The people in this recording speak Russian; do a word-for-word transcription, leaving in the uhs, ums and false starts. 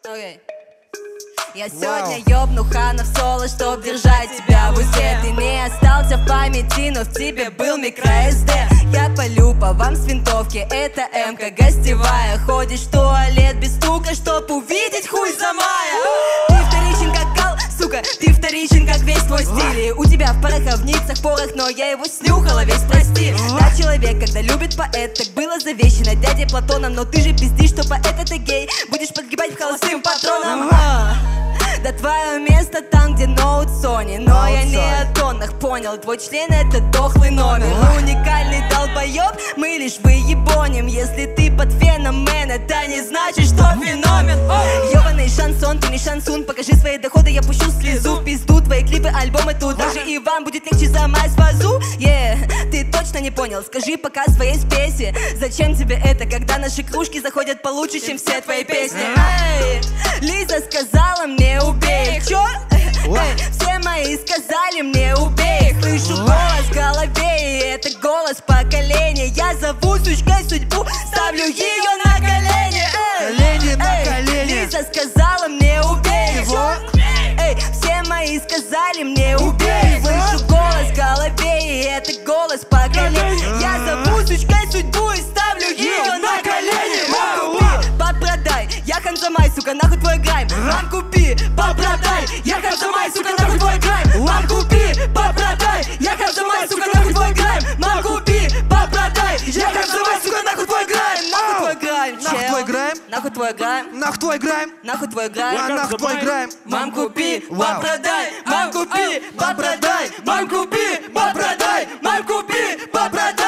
Okay. Я сегодня ёбну хана в соло, чтоб держать тебя в узде. Ты не остался в памяти, но в тебе был микро-СД. Я палю по вам с винтовки, это М-ка гостевая. Ходишь в туалет без стука, чтоб увидеть хуй за мая. Ты вторичен как кал, сука, ты вторичен как весь твой стиль. И у тебя в пороховницах порох, но я его снюхала весь, прости. Да, человек, когда любит поэт, так было завещено дядей Платоном. Но ты же пиздишь, что поэт это гей. Будешь подгибать холостым патроном. Да твое место там, где ноут Sony. Но я не о тоннах понял, твой член это дохлый номер. Мы уникальный долбоеб, мы лишь выебоним. Если ты под феном, мэн, это не значит, что феномен. Ёбаный шансон, ты не шансун. Покажи свои доходы, я пущу слезу в пизду. Твои клипы, альбомы тут. Даже и вам будет легче за мать вазу. Yeah, ты точно не понял, скажи пока своей спеси. Зачем тебе это, когда наши кружки заходят получше, чем все твои песни? Эй, Лиза сказала мне убей их. Чё? Эй, все мои сказали мне убей их. Слышу голос в голове, и это голос поколения. Я зову сучкой судьбу, ставлю ее на колени. Колени на колени. Лиза сказала мне убей их. Эй, все мои сказали мне убей их. Слышу голос в голове, и это голос поколения. Я зову сучкой судьбу и ставлю ее на колени. Попродай, я ханзамай, сука, нахуй твой грайм. Мам, купи, попродай, я ханзамай, сука, нахуй твой грайм. Мам, купи, попродай, я ханзамай, сука, нахуй твой грайм. Мам, купи, попродай, я ханзамай, сука, нахуй твой грайм. Нахуй твой грайм, Нахуй твой грайм. Нахуй твой грайм. Нахуй твой грайм. Нахуй твой грайм. Нахуй твой грайм. Мам, купи, попродай, мам, купи, попродай, мам, купи, попродай, мам, купи, попродай.